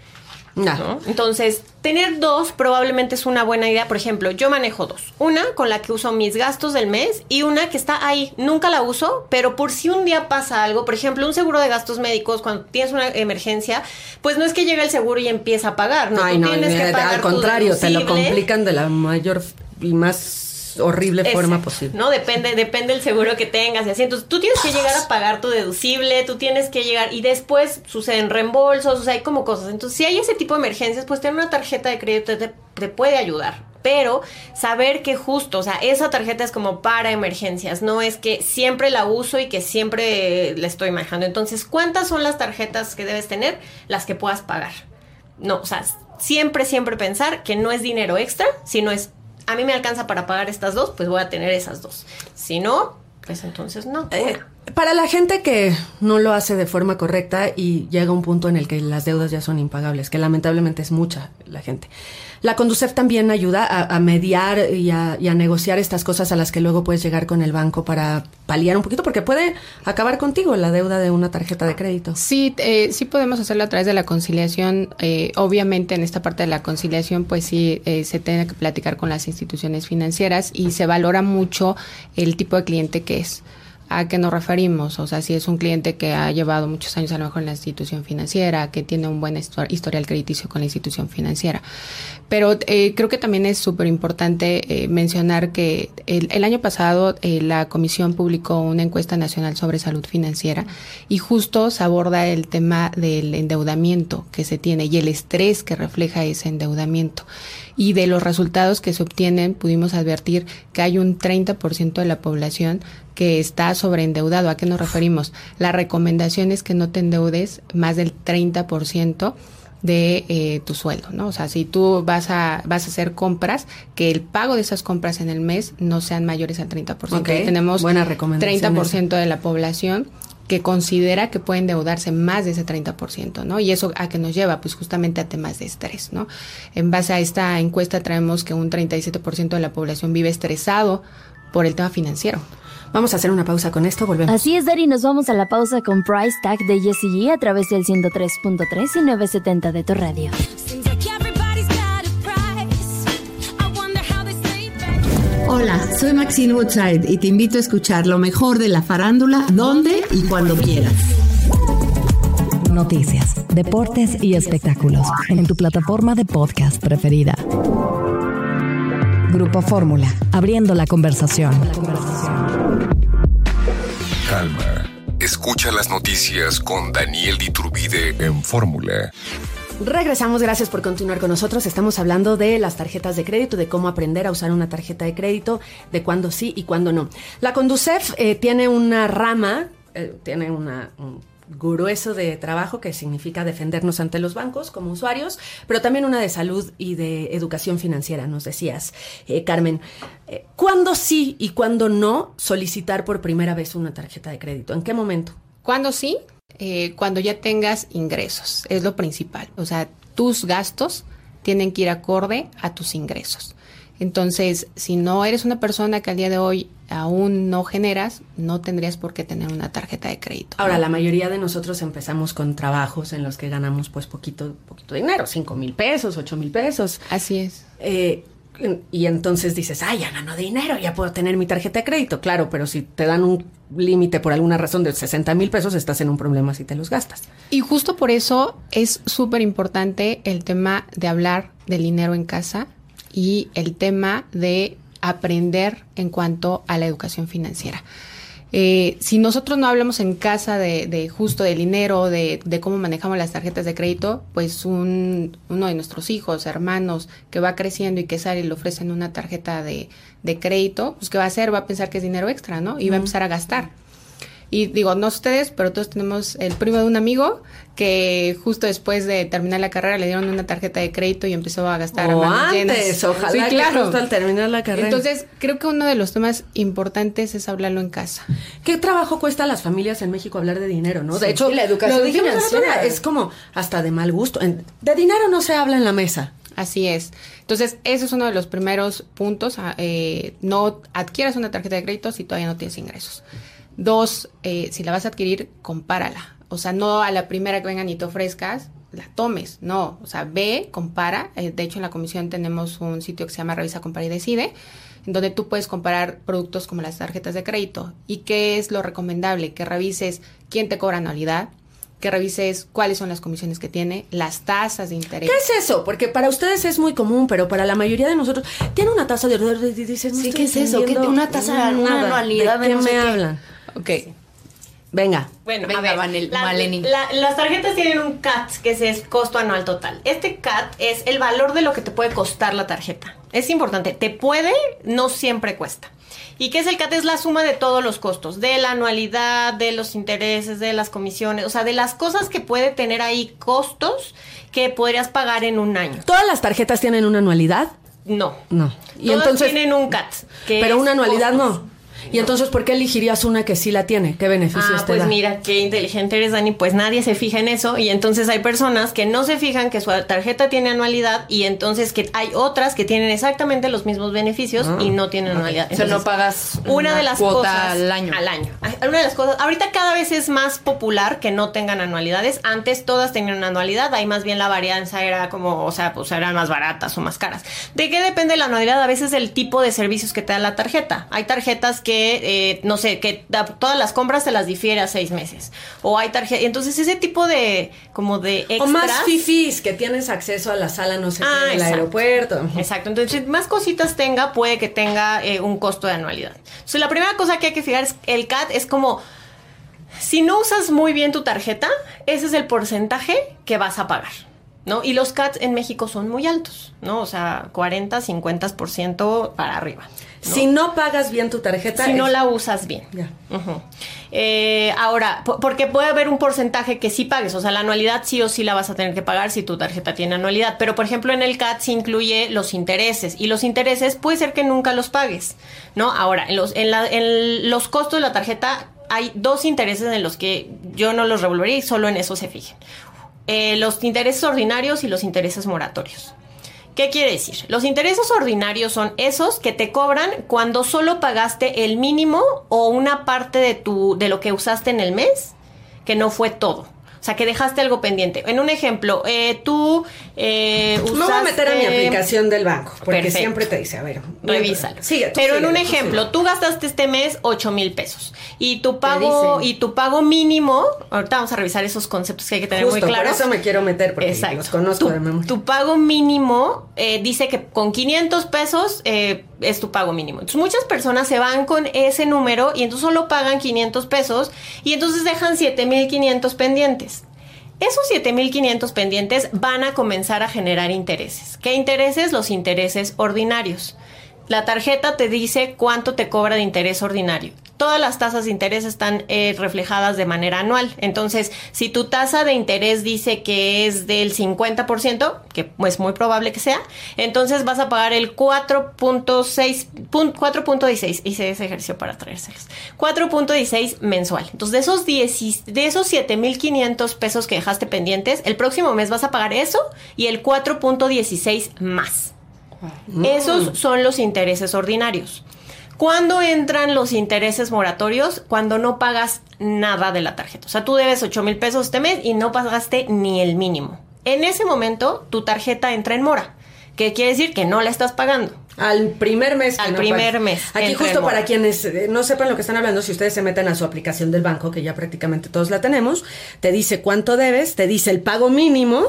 [SPEAKER 14] No. ¿no? Entonces, tener dos probablemente es una buena idea. Por ejemplo, yo manejo dos. Una con la que uso mis gastos del mes y una que está ahí. Nunca la uso, pero por si un día pasa algo, por ejemplo, un seguro de gastos médicos, cuando tienes una emergencia, pues no es que llegue el seguro y empieza a pagar, ¿no?
[SPEAKER 11] Ay,
[SPEAKER 14] Tú
[SPEAKER 11] no,
[SPEAKER 14] tienes que pagar
[SPEAKER 11] al contrario, te lo
[SPEAKER 14] deducible.
[SPEAKER 11] complican de la mayor y más horrible
[SPEAKER 14] Exacto,
[SPEAKER 11] forma posible.
[SPEAKER 14] No, depende, depende del seguro que tengas y así. Entonces, tú tienes que llegar a pagar tu deducible, tú tienes que llegar y después suceden reembolsos, o sea, hay como cosas. Entonces, si hay ese tipo de emergencias, pues tener una tarjeta de crédito te, te puede ayudar. Pero saber que justo, o sea, esa tarjeta es como para emergencias, no es que siempre la uso y que siempre la estoy manejando. Entonces, ¿cuántas son las tarjetas que debes tener? Las que puedas pagar. No, o sea, siempre, siempre pensar que no es dinero extra, sino es a mí me alcanza para pagar estas dos, pues voy a tener esas dos. Si no, pues entonces no.
[SPEAKER 11] Eh, para la gente que no lo hace de forma correcta y llega un punto en el que las deudas ya son impagables, que lamentablemente es mucha la gente. La Conducef también ayuda a, a mediar y a, y a negociar estas cosas a las que luego puedes llegar con el banco para paliar un poquito, porque puede acabar contigo la deuda de una tarjeta de crédito.
[SPEAKER 18] Sí, eh, sí podemos hacerlo a través de la conciliación. Eh, obviamente en esta parte de la conciliación, pues sí, eh, se tiene que platicar con las instituciones financieras y se valora mucho el tipo de cliente que es. ¿A qué nos referimos? O sea, si es un cliente que ha llevado muchos años a lo mejor en la institución financiera, que tiene un buen historial crediticio con la institución financiera. Pero eh, creo que también es súper importante eh, mencionar que el, el año pasado eh, la Comisión publicó una encuesta nacional sobre salud financiera y justo se aborda el tema del endeudamiento que se tiene y el estrés que refleja ese endeudamiento. Y de los resultados que se obtienen pudimos advertir que hay un treinta por ciento de la población que está sobreendeudado. ¿A qué nos referimos? La recomendación es que no te endeudes más del treinta por ciento de eh, tu sueldo, ¿no? O sea, si tú vas a vas a hacer compras, que el pago de esas compras en el mes no sean mayores al treinta por ciento.
[SPEAKER 11] Okay.
[SPEAKER 18] Tenemos
[SPEAKER 11] buena recomendación
[SPEAKER 18] treinta por ciento de la población que considera que puede endeudarse más de ese treinta por ciento, ¿no? Y eso a qué nos lleva, pues justamente a temas de estrés, ¿no? En base a esta encuesta traemos que un treinta y siete por ciento de la población vive estresado por el tema financiero.
[SPEAKER 11] Vamos a hacer una pausa con esto, volvemos.
[SPEAKER 15] Así es, Dari, nos vamos a la pausa con Price Tag de Jessie G a través del ciento tres punto tres y novecientos setenta de tu radio.
[SPEAKER 19] Hola, soy Maxine Woodside y te invito a escuchar lo mejor de la farándula, donde y cuando quieras.
[SPEAKER 2] Noticias, deportes y espectáculos en tu plataforma de podcast preferida. Grupo Fórmula, abriendo la conversación.
[SPEAKER 3] Calma. Escucha las noticias con Daniel Iturbide en Fórmula.
[SPEAKER 11] Regresamos, gracias por continuar con nosotros. Estamos hablando de las tarjetas de crédito, de cómo aprender a usar una tarjeta de crédito, de cuándo sí y cuándo no. La Conducef eh, tiene una rama, eh, tiene una... Un grueso de trabajo que significa defendernos ante los bancos como usuarios, pero también una de salud y de educación financiera, nos decías, eh, Carmen. Eh, ¿Cuándo sí y cuándo no solicitar por primera vez una tarjeta de crédito? ¿En qué momento?
[SPEAKER 18] ¿Cuándo sí? Eh, cuando ya tengas ingresos, es lo principal. O sea, tus gastos tienen que ir acorde a tus ingresos. Entonces, si no eres una persona que al día de hoy aún no generas, no tendrías por qué tener una tarjeta de crédito.
[SPEAKER 11] Ahora,
[SPEAKER 18] ¿no?
[SPEAKER 11] La mayoría de nosotros empezamos con trabajos en los que ganamos pues poquito, poquito dinero, cinco mil pesos, ocho mil pesos.
[SPEAKER 18] Así es.
[SPEAKER 11] Eh, y entonces dices, ay, ya gano dinero, ya puedo tener mi tarjeta de crédito. Claro, pero si te dan un límite por alguna razón de sesenta mil pesos, estás en un problema si te los gastas.
[SPEAKER 18] Y justo por eso es súper importante el tema de hablar del dinero en casa y el tema de aprender en cuanto a la educación financiera. Eh, si nosotros no hablamos en casa de, de justo del dinero, de, de cómo manejamos las tarjetas de crédito, pues un, uno de nuestros hijos, hermanos, que va creciendo y que sale y le ofrecen una tarjeta de, de crédito, pues ¿qué va a hacer? Va a pensar que es dinero extra, ¿no? Y va a empezar a gastar. Y digo, no ustedes, pero todos tenemos el primo de un amigo que justo después de terminar la carrera le dieron una tarjeta de crédito y empezó a gastar
[SPEAKER 11] o
[SPEAKER 18] a manos
[SPEAKER 11] antes,
[SPEAKER 18] llenas.
[SPEAKER 11] Ojalá
[SPEAKER 18] sí, claro.
[SPEAKER 11] que justo al terminar la carrera.
[SPEAKER 18] Entonces, creo que uno de los temas importantes es hablarlo en casa.
[SPEAKER 11] ¿Qué trabajo cuesta a las familias en México hablar de dinero, no?
[SPEAKER 18] Sí,
[SPEAKER 11] de hecho,
[SPEAKER 18] la educación
[SPEAKER 11] lo dijimos
[SPEAKER 18] financiera
[SPEAKER 11] es como hasta de mal gusto. De dinero no se habla en la mesa.
[SPEAKER 18] Así es. Entonces, ese es uno de los primeros puntos. Eh, no adquieras una tarjeta de crédito si todavía no tienes ingresos. Dos, eh, si la vas a adquirir, compárala. O sea, no a la primera que vengan y te ofrezcas, la tomes, no. O sea, ve, compara. Eh, de hecho, en la comisión tenemos un sitio que se llama Revisa, Compara y Decide, en donde tú puedes comparar productos como las tarjetas de crédito. ¿Y qué es lo recomendable? Que revises quién te cobra anualidad, que revises cuáles son las comisiones que tiene, las tasas de interés.
[SPEAKER 11] ¿Qué es eso? Porque para ustedes es muy común, pero para la mayoría de nosotros tiene una tasa de... Dices, no
[SPEAKER 12] sí, ¿qué es eso? ¿Qué, una tasa, una anualidad?
[SPEAKER 11] ¿De qué
[SPEAKER 12] no sé
[SPEAKER 11] me
[SPEAKER 12] qué
[SPEAKER 11] hablan?
[SPEAKER 18] Ok.
[SPEAKER 11] Sí. Venga.
[SPEAKER 14] Bueno,
[SPEAKER 12] Venga,
[SPEAKER 14] a ver,
[SPEAKER 12] Vanel,
[SPEAKER 14] la,
[SPEAKER 12] Maleni.
[SPEAKER 14] La, las tarjetas tienen un C A T, que es costo anual total. Este C A T es el valor de lo que te puede costar la tarjeta. Es importante, te puede, no siempre cuesta. ¿Y qué es el C A T? Es la suma de todos los costos, de la anualidad, de los intereses, de las comisiones, o sea, de las cosas que puede tener ahí costos que podrías pagar en un año.
[SPEAKER 11] ¿Todas las tarjetas tienen una anualidad?
[SPEAKER 14] No.
[SPEAKER 11] No.
[SPEAKER 14] Y Todas entonces tienen un C A T. Que
[SPEAKER 11] pero una anualidad
[SPEAKER 14] costos.
[SPEAKER 11] no. ¿Y entonces por qué elegirías una que sí la tiene? ¿Qué beneficios
[SPEAKER 14] ah,
[SPEAKER 11] te
[SPEAKER 14] pues
[SPEAKER 11] da?
[SPEAKER 14] mira, qué inteligente eres, Dani. Pues nadie se fija en eso y entonces hay personas que no se fijan que su tarjeta tiene anualidad y entonces que hay otras que tienen exactamente los mismos beneficios ah, y no tienen okay. anualidad.
[SPEAKER 12] Entonces, o sea, no pagas
[SPEAKER 14] una, una de las
[SPEAKER 12] cuota
[SPEAKER 14] cosas
[SPEAKER 12] al año.
[SPEAKER 14] Al año. Una de las cosas, ahorita cada vez es más popular que no tengan anualidades. Antes todas tenían una anualidad, ahí más bien la varianza era como, o sea, pues eran más baratas o más caras. ¿De qué depende la anualidad? A veces el tipo de servicios que te da la tarjeta. Hay tarjetas que eh, no sé, que todas las compras te las difiere a seis meses. O hay tarjetas, entonces ese tipo de, como de extras.
[SPEAKER 11] O más fifís, que tienes acceso a la sala, no sé, ah, en el aeropuerto.
[SPEAKER 14] Exacto, entonces más cositas tenga, puede que tenga eh, un costo de anualidad. Entonces la primera cosa que hay que fijar es, el C A T es como, si no usas muy bien tu tarjeta, ese es el porcentaje que vas a pagar, ¿no? Y los C A Ts en México son muy altos, ¿no? O sea, cuarenta, cincuenta por ciento para arriba, ¿no?
[SPEAKER 11] Si no pagas bien tu tarjeta...
[SPEAKER 14] Si
[SPEAKER 11] es...
[SPEAKER 14] no la usas bien.
[SPEAKER 11] Ya.
[SPEAKER 14] Uh-huh. Eh, ahora, p- porque puede haber un porcentaje que sí pagues. O sea, la anualidad sí o sí la vas a tener que pagar si tu tarjeta tiene anualidad. Pero, por ejemplo, en el C A T se incluye los intereses. Y los intereses puede ser que nunca los pagues, ¿no? Ahora, en los, en la, en los costos de la tarjeta hay dos intereses en los que yo no los revolvería y solo en eso se fijen. Eh, los intereses ordinarios y los intereses moratorios. ¿Qué quiere decir? Los intereses ordinarios son esos que te cobran cuando solo pagaste el mínimo o una parte de tu de lo que usaste en el mes, que no fue todo. O sea, que dejaste algo pendiente. En un ejemplo, eh, tú eh, usaste...
[SPEAKER 11] Me voy a meter a mi aplicación del banco, porque
[SPEAKER 14] Perfecto.
[SPEAKER 11] Siempre te dice, a ver...
[SPEAKER 14] Revísalo.
[SPEAKER 11] Sigue,
[SPEAKER 14] Pero
[SPEAKER 11] sigue,
[SPEAKER 14] en un
[SPEAKER 11] tú
[SPEAKER 14] ejemplo,
[SPEAKER 11] sigue.
[SPEAKER 14] tú gastaste este mes ocho mil pesos. Y tu pago y tu pago mínimo... Ahorita vamos a revisar esos conceptos que hay que tener
[SPEAKER 11] Justo,
[SPEAKER 14] muy claros.
[SPEAKER 11] por eso me quiero meter, porque
[SPEAKER 14] Exacto.
[SPEAKER 11] los conozco
[SPEAKER 14] tu,
[SPEAKER 11] de memoria.
[SPEAKER 14] Tu pago mínimo eh, dice que con quinientos pesos eh, es tu pago mínimo. Entonces, muchas personas se van con ese número y entonces solo pagan quinientos pesos y entonces dejan siete mil quinientos pendientes. Esos siete mil quinientos pendientes van a comenzar a generar intereses. ¿Qué intereses? Los intereses ordinarios. La tarjeta te dice cuánto te cobra de interés ordinario. Todas las tasas de interés están eh, reflejadas de manera anual. Entonces, si tu tasa de interés dice que es del cincuenta por ciento, que es muy probable que sea, entonces vas a pagar el cuatro punto seis, cuatro punto dieciséis, hice ese ejercicio para traérselos, cuatro punto dieciséis mensual. Entonces, de esos, diez, de esos siete mil quinientos pesos que dejaste pendientes, el próximo mes vas a pagar eso y el cuatro punto dieciséis más. Mm. Esos son los intereses ordinarios. ¿Cuándo entran los intereses moratorios? Cuando no pagas nada de la tarjeta. O sea, tú debes ocho mil pesos este mes y no pagaste ni el mínimo. En ese momento, tu tarjeta entra en mora. ¿Qué quiere decir? Que no la estás pagando.
[SPEAKER 11] Al primer mes.
[SPEAKER 14] Al no primer pagas. mes.
[SPEAKER 11] Aquí justo para quienes eh, no sepan lo que están hablando, si ustedes se meten a su aplicación del banco, que ya prácticamente todos la tenemos, te dice cuánto debes, te dice el pago mínimo,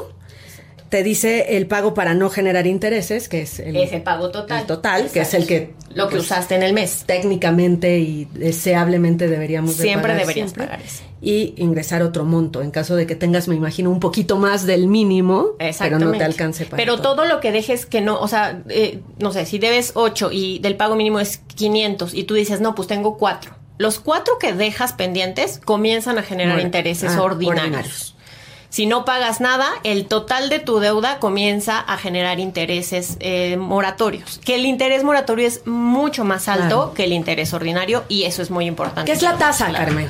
[SPEAKER 11] te dice el pago para no generar intereses, que es el,
[SPEAKER 14] es el pago total.
[SPEAKER 11] El total, Exacto. que es el que...
[SPEAKER 14] Lo que pues, usaste en el mes.
[SPEAKER 11] Técnicamente y deseablemente deberíamos de
[SPEAKER 14] Siempre
[SPEAKER 11] pagar
[SPEAKER 14] deberías
[SPEAKER 11] siempre,
[SPEAKER 14] pagar eso.
[SPEAKER 11] Y ingresar otro monto, en caso de que tengas, me imagino, un poquito más del mínimo, pero no te alcance para
[SPEAKER 14] Pero todo.
[SPEAKER 11] todo
[SPEAKER 14] lo que dejes que no, o sea, eh, no sé, si debes ocho y del pago mínimo es quinientos y tú dices, no, pues tengo cuatro. Los cuatro que dejas pendientes comienzan a generar Mor- intereses ah, ordinarios. ordinarios. Si no pagas nada, el total de tu deuda comienza a generar intereses eh, moratorios. Que el interés moratorio es mucho más alto claro. que el interés ordinario y eso es muy importante.
[SPEAKER 11] ¿Qué es la tasa, claro. Carmen?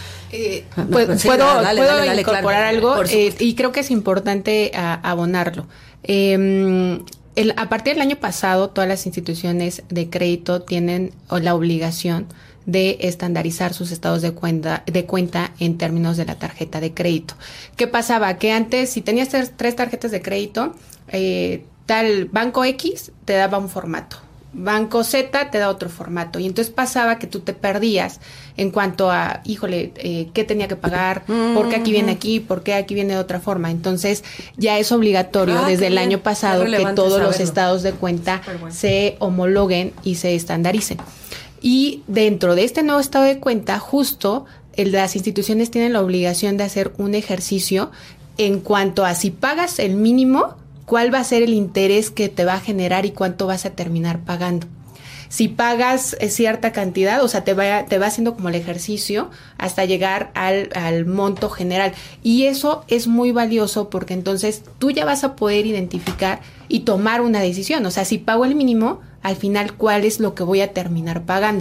[SPEAKER 18] Eh, puedo sí, puedo, dale, puedo dale, dale, incorporar claro, algo eh, y creo que es importante a, abonarlo. Eh, el, a partir del año pasado, todas las instituciones de crédito tienen la obligación de estandarizar sus estados de cuenta, de cuenta en términos de la tarjeta de crédito. ¿Qué pasaba? Que antes, si tenías tres tarjetas de crédito, eh, tal Banco X te daba un formato, Banco Z te da otro formato, y entonces pasaba que tú te perdías en cuanto a, híjole, eh, ¿qué tenía que pagar? Mm-hmm. ¿Por qué aquí viene aquí? ¿Por qué aquí viene de otra forma? Entonces ya es obligatorio ah, desde el bien. año pasado que todos saberlo. los estados de cuenta bueno. se homologuen y se estandaricen. Y dentro de este nuevo estado de cuenta, justo el, las instituciones tienen la obligación de hacer un ejercicio en cuanto a si pagas el mínimo, cuál va a ser el interés que te va a generar y cuánto vas a terminar pagando. Si pagas cierta cantidad, o sea, te va, te va haciendo como el ejercicio hasta llegar al, al monto general. Y eso es muy valioso porque entonces tú ya vas a poder identificar y tomar una decisión. O sea, si pago el mínimo, al final, ¿cuál es lo que voy a terminar pagando?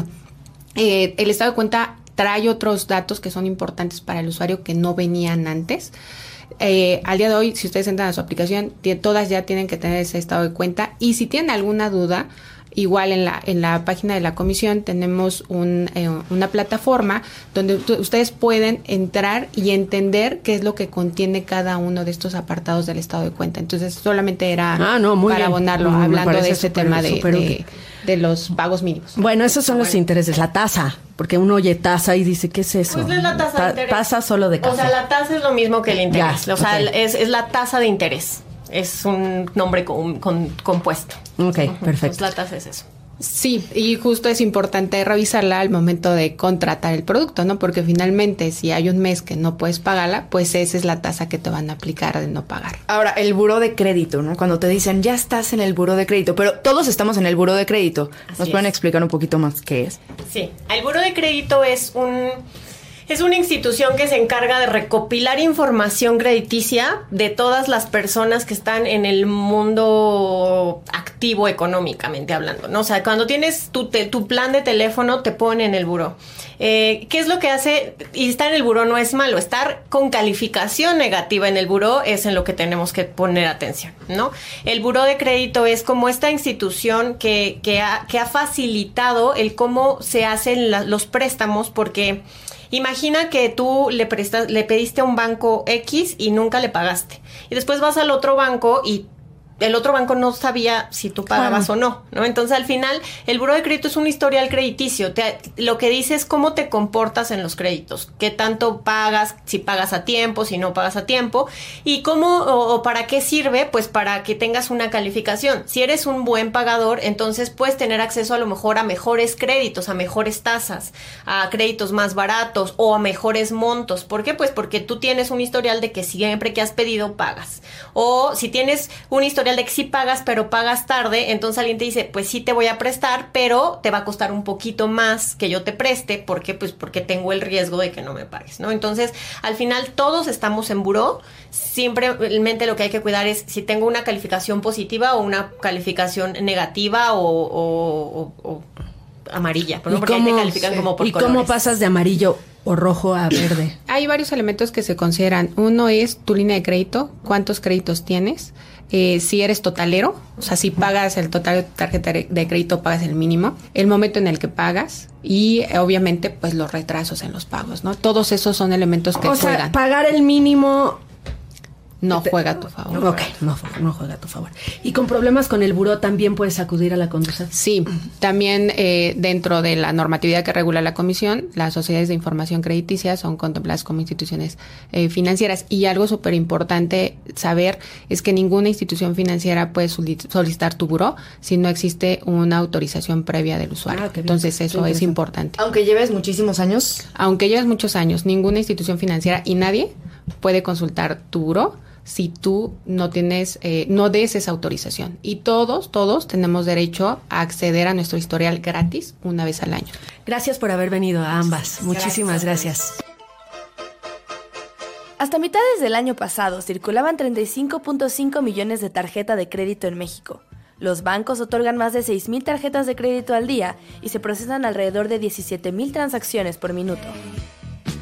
[SPEAKER 18] Eh, el estado de cuenta trae otros datos que son importantes para el usuario que no venían antes. Eh, al día de hoy, si ustedes entran a su aplicación, t- todas ya tienen que tener ese estado de cuenta. Y si tienen alguna duda, igual en la en la página de la comisión tenemos un, eh, una plataforma donde t- ustedes pueden entrar y entender qué es lo que contiene cada uno de estos apartados del estado de cuenta. Entonces solamente era ah, no, muy para bien. abonarlo, mm, hablando de este super, tema de, de, de los pagos mínimos.
[SPEAKER 11] Bueno, esos son los intereses, la tasa, porque uno oye tasa y dice, ¿qué es eso?
[SPEAKER 14] Pues es la tasa Ta- de interés.
[SPEAKER 11] Tasa solo de casa.
[SPEAKER 14] O sea, la tasa es lo mismo que el interés. Ya, o sea,
[SPEAKER 11] okay.
[SPEAKER 14] es, es la tasa de interés. Es un nombre con, con, compuesto.
[SPEAKER 11] Ok, uh-huh. perfecto.
[SPEAKER 14] Pues la tasa es eso.
[SPEAKER 18] Sí, y justo es importante revisarla al momento de contratar el producto, ¿no? Porque finalmente si hay un mes que no puedes pagarla, pues esa es la tasa que te van a aplicar de no pagar.
[SPEAKER 12] Ahora, el buró de crédito, ¿no? Cuando te dicen, ya estás en el buró de crédito, pero todos estamos en el buró de crédito. ¿Nos Así pueden es. explicar un poquito más qué es?
[SPEAKER 14] Sí, el buró de crédito es un... Es una institución que se encarga de recopilar información crediticia de todas las personas que están en el mundo activo económicamente hablando, ¿no? O sea, cuando tienes tu, te, tu plan de teléfono, te pone en el buró. Eh, ¿Qué es lo que hace? Y estar en el buró no es malo. Estar con calificación negativa en el buró es en lo que tenemos que poner atención, ¿no? El buró de crédito es como esta institución que, que, ha, que ha facilitado el cómo se hacen la, los préstamos, porque... Imagina que tú le prestas, le pediste a un banco X y nunca le pagaste. Y después vas al otro banco y el otro banco no sabía si tú pagabas claro. o no, ¿no? Entonces, al final, el buró de crédito es un historial crediticio. Te, lo que dice es cómo te comportas en los créditos. Qué tanto pagas, si pagas a tiempo, si no pagas a tiempo. Y cómo o, o para qué sirve, pues para que tengas una calificación. Si eres un buen pagador, entonces puedes tener acceso a lo mejor a mejores créditos, a mejores tasas, a créditos más baratos o a mejores montos. ¿Por qué? Pues porque tú tienes un historial de que siempre que has pedido, pagas. O si tienes un historial de que sí pagas, pero pagas tarde, entonces alguien te dice, pues sí te voy a prestar, pero te va a costar un poquito más que yo te preste. ¿Por qué? Pues porque tengo el riesgo de que no me pagues, ¿no? Entonces, al final, todos estamos en buró. Simplemente lo que hay que cuidar es si tengo una calificación positiva o una calificación negativa o, o, o, o amarilla, ¿no? Porque ahí te califican sí. como por
[SPEAKER 11] ¿Y
[SPEAKER 14] colores.
[SPEAKER 11] cómo pasas de amarillo o rojo a verde?
[SPEAKER 18] Hay varios elementos que se consideran. Uno es tu línea de crédito, cuántos créditos tienes, eh, si eres totalero, o sea, si pagas el total de tu tarjeta de crédito, pagas el mínimo, el momento en el que pagas y eh, obviamente pues los retrasos en los pagos, ¿no? Todos esos son elementos que
[SPEAKER 11] o
[SPEAKER 18] juegan.
[SPEAKER 11] O sea, pagar el mínimo...
[SPEAKER 18] No juega a tu favor.
[SPEAKER 11] Ok, no, no juega a tu favor. ¿Y con problemas con el buró también puedes acudir a la Conducef?
[SPEAKER 18] Sí, también eh, dentro de la normatividad que regula la comisión, las sociedades de información crediticia son contempladas como instituciones eh, financieras. Y algo súper importante saber es que ninguna institución financiera puede solicitar tu buró si no existe una autorización previa del usuario. Ah, Entonces eso es importante.
[SPEAKER 12] Aunque lleves muchísimos años.
[SPEAKER 18] Aunque lleves muchos años, ninguna institución financiera y nadie puede consultar tu buró si tú no tienes, eh, no des esa autorización. Y todos, todos tenemos derecho a acceder a nuestro historial gratis una vez al año.
[SPEAKER 11] Gracias por haber venido a ambas. Muchísimas gracias. gracias.
[SPEAKER 13] Hasta mitades del año pasado circulaban treinta y cinco punto cinco millones de tarjeta de crédito en México. Los bancos otorgan más de seis mil tarjetas de crédito al día y se procesan alrededor de diecisiete mil transacciones por minuto.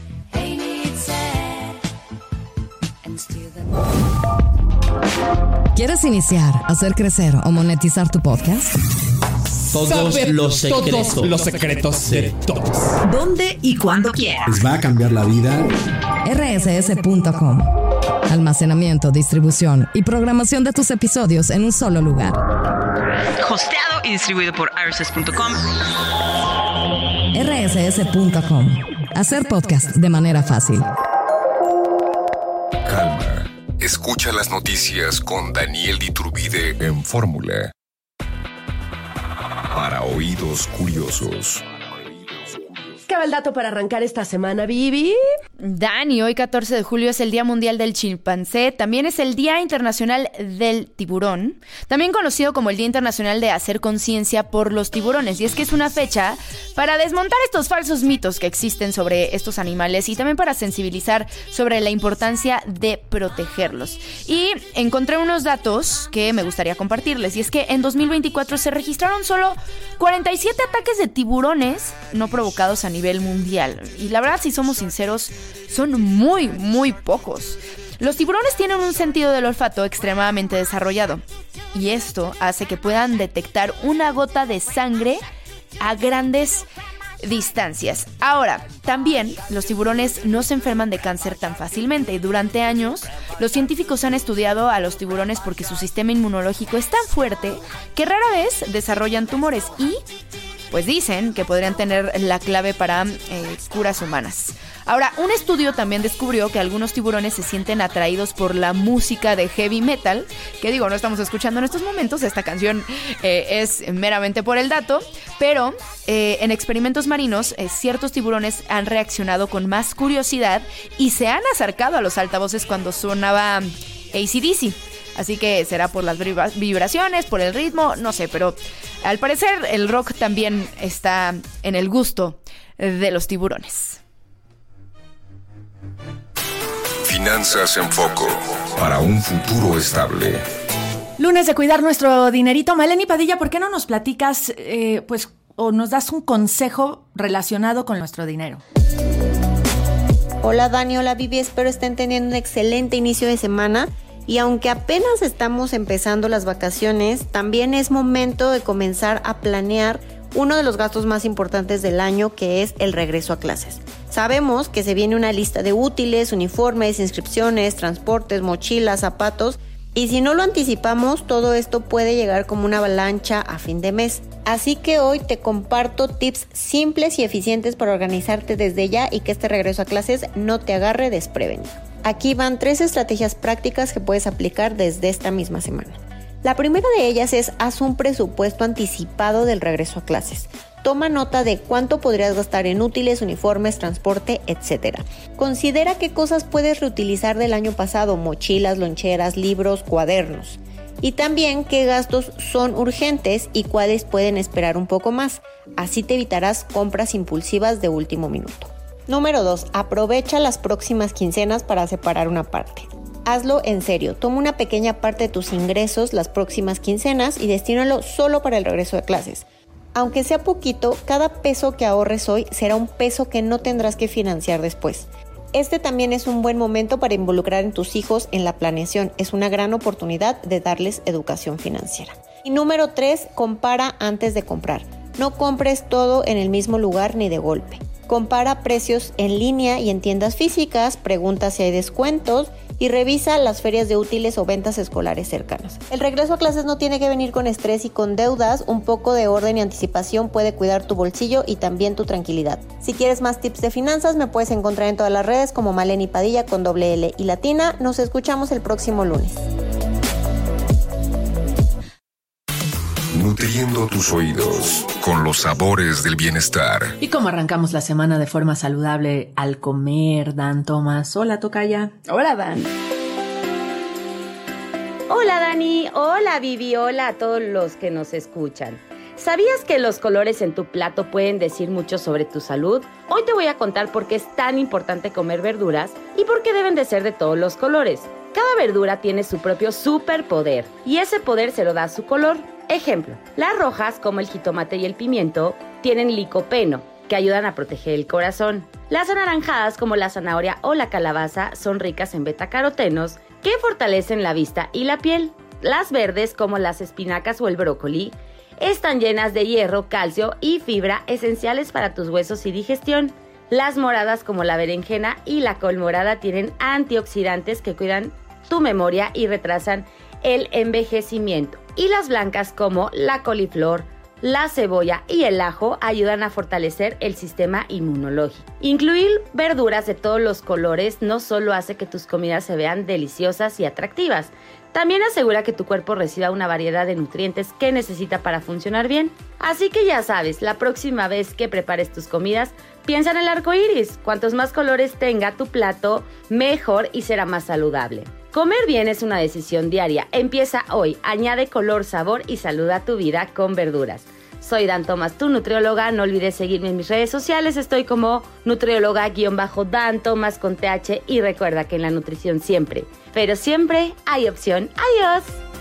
[SPEAKER 20] Still the
[SPEAKER 2] ¿Quieres iniciar, hacer crecer o monetizar tu podcast?
[SPEAKER 20] Todos
[SPEAKER 21] Saber
[SPEAKER 20] los secretos.
[SPEAKER 21] Todos los secretos de todos.
[SPEAKER 19] ¿Dónde y cuándo quieras?
[SPEAKER 21] Les va a cambiar la vida.
[SPEAKER 2] R S S punto com. Almacenamiento, distribución y programación de tus episodios en un solo lugar.
[SPEAKER 22] Hosteado y distribuido por R S S punto com.
[SPEAKER 2] R S S punto com. Hacer podcast de manera fácil.
[SPEAKER 3] Calma. Escucha las noticias con Daniel Iturbide en Fórmula. Para oídos curiosos.
[SPEAKER 23] ¿Qué va el dato para arrancar esta semana, Vivi?
[SPEAKER 12] Dani, hoy catorce de julio es el Día Mundial del Chimpancé, también es el Día Internacional del Tiburón, también conocido como el Día Internacional de Hacer Conciencia por los Tiburones, y es que es una fecha para desmontar estos falsos mitos que existen sobre estos animales y también para sensibilizar sobre la importancia de protegerlos. Y encontré unos datos que me gustaría compartirles, y es que en dos mil veinticuatro se registraron solo cuarenta y siete ataques de tiburones no provocados a nivel mundial, y la verdad, si somos sinceros, son muy, muy pocos. Los tiburones tienen un sentido del olfato extremadamente desarrollado, y esto hace que puedan detectar una gota de sangre a grandes distancias. Ahora, también los tiburones no se enferman de cáncer tan fácilmente, y durante años los científicos han estudiado a los tiburones porque su sistema inmunológico es tan fuerte que rara vez desarrollan tumores y pues dicen que podrían tener la clave para eh, curas humanas. Ahora, un estudio también descubrió que algunos tiburones se sienten atraídos por la música de heavy metal, que digo, no estamos escuchando en estos momentos, esta canción eh, es meramente por el dato, pero eh, en experimentos marinos, eh, ciertos tiburones han reaccionado con más curiosidad y se han acercado a los altavoces cuando sonaba A C D C. Así que será por las vibraciones, por el ritmo, no sé, pero al parecer el rock también está en el gusto de los tiburones.
[SPEAKER 3] Finanzas en Foco, para un futuro estable.
[SPEAKER 11] Lunes de cuidar nuestro dinerito. Maleni Padilla, ¿por qué no nos platicas, eh, pues, o nos das un consejo relacionado con nuestro dinero?
[SPEAKER 24] Hola Dani, hola Vivi, espero estén teniendo un excelente inicio de semana. Y aunque apenas estamos empezando las vacaciones, también es momento de comenzar a planear uno de los gastos más importantes del año, que es el regreso a clases. Sabemos que se viene una lista de útiles, uniformes, inscripciones, transportes, mochilas, zapatos, y si no lo anticipamos, todo esto puede llegar como una avalancha a fin de mes. Así que hoy te comparto tips simples y eficientes para organizarte desde ya y que este regreso a clases no te agarre desprevenido. Aquí van tres estrategias prácticas que puedes aplicar desde esta misma semana. La primera de ellas es haz un presupuesto anticipado del regreso a clases. Toma nota de cuánto podrías gastar en útiles, uniformes, transporte, etcétera. Considera qué cosas puedes reutilizar del año pasado, mochilas, loncheras, libros, cuadernos. Y también qué gastos son urgentes y cuáles pueden esperar un poco más. Así te evitarás compras impulsivas de último minuto. Número dos. Aprovecha las próximas quincenas para separar una parte. Hazlo en serio. Toma una pequeña parte de tus ingresos las próximas quincenas y destínalo solo para el regreso de clases. Aunque sea poquito, cada peso que ahorres hoy será un peso que no tendrás que financiar después. Este también es un buen momento para involucrar a tus hijos en la planeación. Es una gran oportunidad de darles educación financiera. Y número tres. Compara antes de comprar. No compres todo en el mismo lugar ni de golpe. Compara precios en línea y en tiendas físicas, pregunta si hay descuentos y revisa las ferias de útiles o ventas escolares cercanas. El regreso a clases no tiene que venir con estrés y con deudas. Un poco de orden y anticipación puede cuidar tu bolsillo y también tu tranquilidad. Si quieres más tips de finanzas, me puedes encontrar en todas las redes como Maleni Padilla con doble L y latina. Nos escuchamos el próximo lunes.
[SPEAKER 3] Nutriendo tus oídos con los sabores del bienestar.
[SPEAKER 25] ¿Y cómo arrancamos la semana de forma saludable al comer, Dan Tomás? Hola, tocaya.
[SPEAKER 11] Hola, Dan.
[SPEAKER 26] Hola, Dani. Hola, Vivi. Hola a todos los que nos escuchan. ¿Sabías que los colores en tu plato pueden decir mucho sobre tu salud? Hoy te voy a contar por qué es tan importante comer verduras y por qué deben de ser de todos los colores. Cada verdura tiene su propio superpoder y ese poder se lo da su color. Ejemplo, las rojas, como el jitomate y el pimiento, tienen licopeno, que ayudan a proteger el corazón. Las anaranjadas, como la zanahoria o la calabaza, son ricas en betacarotenos, que fortalecen la vista y la piel. Las verdes, como las espinacas o el brócoli, están llenas de hierro, calcio y fibra esenciales para tus huesos y digestión. Las moradas, como la berenjena y la col morada, tienen antioxidantes que cuidan tu memoria y retrasan el envejecimiento. Y las blancas, como la coliflor, la cebolla y el ajo, ayudan a fortalecer el sistema inmunológico. Incluir verduras de todos los colores no solo hace que tus comidas se vean deliciosas y atractivas, también asegura que tu cuerpo reciba una variedad de nutrientes que necesita para funcionar bien. Así que ya sabes, la próxima vez que prepares tus comidas, piensa en el arco iris. Cuantos más colores tenga tu plato, mejor y será más saludable. Comer bien es una decisión diaria. Empieza hoy. Añade color, sabor y salud a tu vida con verduras. Soy Dan Tomás, tu nutrióloga. No olvides seguirme en mis redes sociales. Estoy como nutrióloga-Dan Tomás con T H. Y recuerda que en la nutrición siempre, pero siempre hay opción. Adiós.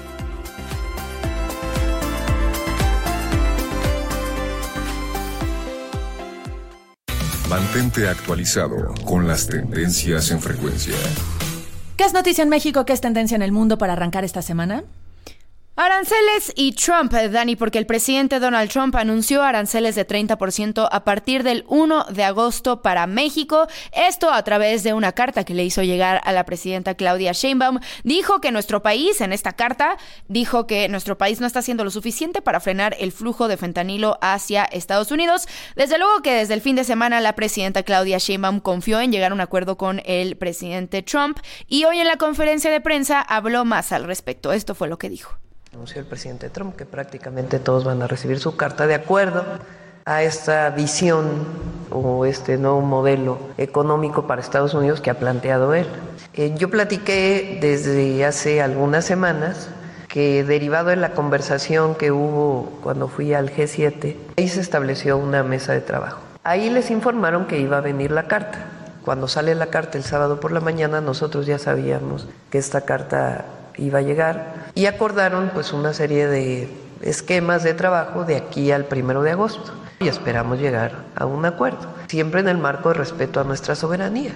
[SPEAKER 3] Mantente actualizado con las tendencias en frecuencia.
[SPEAKER 11] ¿Qué es noticia en México? ¿Qué es tendencia en el mundo para arrancar esta semana?
[SPEAKER 12] Aranceles y Trump, Dani, porque el presidente Donald Trump anunció aranceles de treinta por ciento a partir del primero de agosto para México. Esto a través de una carta que le hizo llegar a la presidenta Claudia Sheinbaum. Dijo que nuestro país, en esta carta, dijo que nuestro país no está haciendo lo suficiente para frenar el flujo de fentanilo hacia Estados Unidos. Desde luego que desde el fin de semana la presidenta Claudia Sheinbaum confió en llegar a un acuerdo con el presidente Trump y hoy en la conferencia de prensa habló más al respecto. Esto fue lo que dijo.
[SPEAKER 1] Anunció el presidente Trump que prácticamente todos van a recibir su carta de acuerdo a esta visión o este nuevo modelo económico para Estados Unidos que ha planteado él. Eh, yo platiqué desde hace algunas semanas que derivado de la conversación que hubo cuando fui al G siete, ahí se estableció una mesa de trabajo. Ahí les informaron que iba a venir la carta. Cuando sale la carta el sábado por la mañana, nosotros ya sabíamos que esta carta iba a llegar y acordaron pues una serie de esquemas de trabajo de aquí al primero de agosto y esperamos llegar a un acuerdo, siempre en el marco de respeto a nuestra soberanía.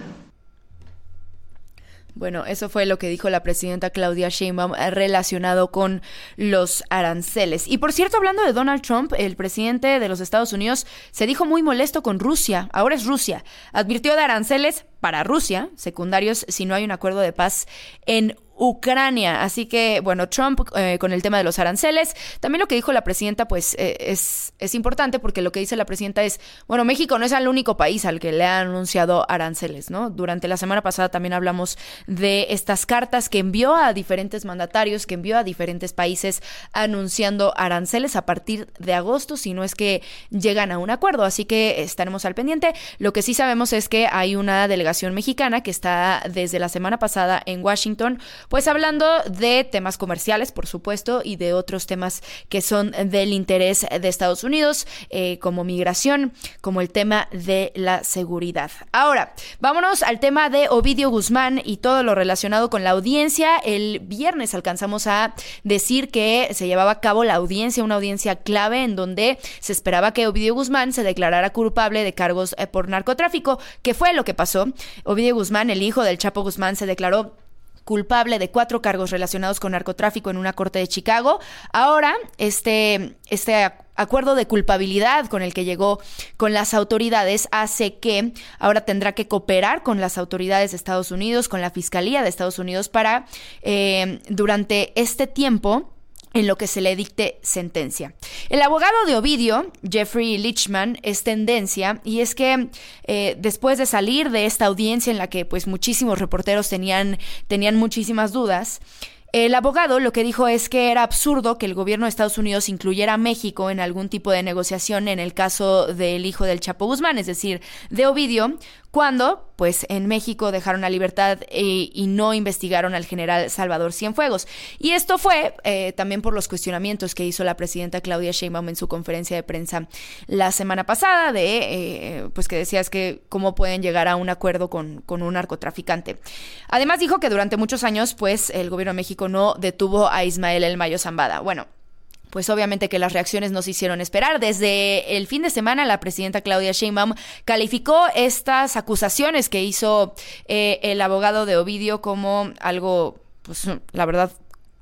[SPEAKER 12] Bueno, eso fue lo que dijo la presidenta Claudia Sheinbaum relacionado con los aranceles. Y por cierto, hablando de Donald Trump, el presidente de los Estados Unidos se dijo muy molesto con Rusia. Ahora es Rusia. Advirtió de aranceles para Rusia, secundarios, si no hay un acuerdo de paz en Ucrania. Así que, bueno, Trump eh, con el tema de los aranceles. También lo que dijo la presidenta, pues, eh, es, es importante porque lo que dice la presidenta es, bueno, México no es el único país al que le ha anunciado aranceles, ¿no? Durante la semana pasada también hablamos de estas cartas que envió a diferentes mandatarios, que envió a diferentes países anunciando aranceles a partir de agosto, si no es que llegan a un acuerdo. Así que estaremos al pendiente. Lo que sí sabemos es que hay una delegación mexicana que está desde la semana pasada en Washington, pues hablando de temas comerciales, por supuesto, y de otros temas que son del interés de Estados Unidos, eh, como migración, como el tema de la seguridad. Ahora, vámonos al tema de Ovidio Guzmán y todo lo relacionado con la audiencia. El viernes alcanzamos a decir que se llevaba a cabo la audiencia, una audiencia clave en donde se esperaba que Ovidio Guzmán se declarara culpable de cargos eh, por narcotráfico. ¿Qué fue lo que pasó? Ovidio Guzmán, el hijo del Chapo Guzmán, se declaró culpable de cuatro cargos relacionados con narcotráfico en una corte de Chicago. Ahora, este, este acuerdo de culpabilidad con el que llegó con las autoridades hace que ahora tendrá que cooperar con las autoridades de Estados Unidos, con la Fiscalía de Estados Unidos para, eh, durante este tiempo, en lo que se le dicte sentencia. El abogado de Ovidio, Jeffrey Lichman, es tendencia, y es que eh, después de salir de esta audiencia en la que pues muchísimos reporteros tenían, tenían muchísimas dudas, el abogado lo que dijo es que era absurdo que el gobierno de Estados Unidos incluyera a México en algún tipo de negociación en el caso del hijo del Chapo Guzmán, es decir, de Ovidio, cuando, pues, en México dejaron a libertad eh, y no investigaron al general Salvador Cienfuegos. Y esto fue eh, también por los cuestionamientos que hizo la presidenta Claudia Sheinbaum en su conferencia de prensa la semana pasada, de, eh, pues, que decía es que cómo pueden llegar a un acuerdo con, con un narcotraficante. Además dijo que durante muchos años, pues, el gobierno de México no detuvo a Ismael El Mayo Zambada. Bueno, pues obviamente que las reacciones no se hicieron esperar. Desde el fin de semana, la presidenta Claudia Sheinbaum calificó estas acusaciones que hizo eh, el abogado de Ovidio como algo, pues la verdad,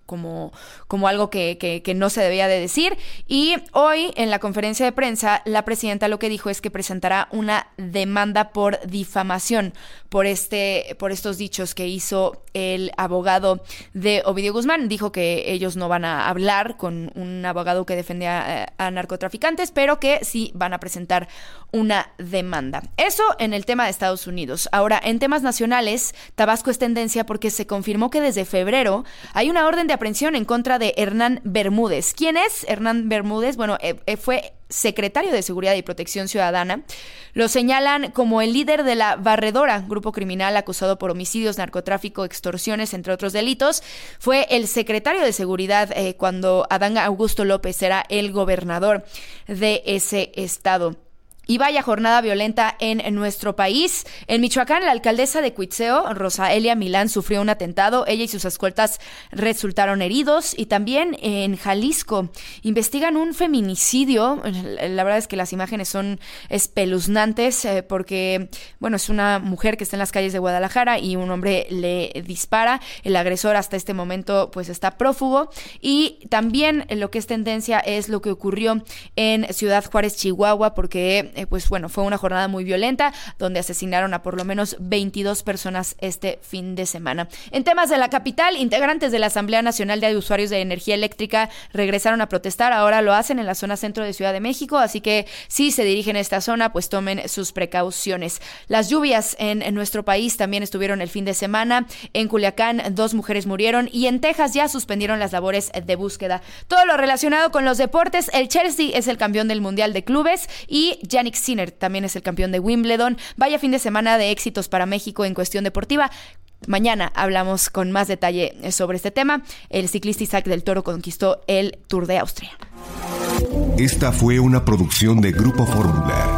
[SPEAKER 12] como, como algo que, que, que no se debía de decir. Y hoy, en la conferencia de prensa, la presidenta lo que dijo es que presentará una demanda por difamación por este, por estos dichos que hizo el abogado de Ovidio Guzmán. Dijo que ellos no van a hablar con un abogado que defendía a, a narcotraficantes, pero que sí van a presentar una demanda. Eso en el tema de Estados Unidos. Ahora, en temas nacionales, Tabasco es tendencia porque se confirmó que desde febrero hay una orden de aprehensión en contra de Hernán Bermúdez. ¿Quién es Hernán Bermúdez? Bueno, eh, eh, fue secretario de Seguridad y Protección Ciudadana. Lo señalan como el líder de la Barredora, grupo criminal acusado por homicidios, narcotráfico, extorsiones, entre otros delitos. Fue el secretario de Seguridad eh, cuando Adán Augusto López era el gobernador de ese estado. Y vaya jornada violenta en nuestro país. En Michoacán, la alcaldesa de Cuitzeo, Rosaelia Milán, sufrió un atentado. Ella y sus escoltas resultaron heridos. Y también en Jalisco investigan un feminicidio. La verdad es que las imágenes son espeluznantes eh, porque, bueno, es una mujer que está en las calles de Guadalajara y un hombre le dispara. El agresor hasta este momento pues está prófugo. Y también lo que es tendencia es lo que ocurrió en Ciudad Juárez, Chihuahua, porque Eh, pues bueno, fue una jornada muy violenta donde asesinaron a por lo menos veintidós personas este fin de semana. En temas de la capital, integrantes de la Asamblea Nacional de Usuarios de Energía Eléctrica regresaron a protestar. Ahora lo hacen en la zona centro de Ciudad de México, así que si se dirigen a esta zona, pues tomen sus precauciones. Las lluvias en, en nuestro país también estuvieron el fin de semana. En Culiacán, dos mujeres murieron y en Texas ya suspendieron las labores de búsqueda. Todo lo relacionado con los deportes, el Chelsea es el campeón del Mundial de Clubes y Jannik Sinner también es el campeón de Wimbledon. Vaya fin de semana de éxitos para México en cuestión deportiva. Mañana hablamos con más detalle sobre este tema. El ciclista Isaac del Toro conquistó el Tour de Austria.
[SPEAKER 3] Esta fue una producción de Grupo Fórmula.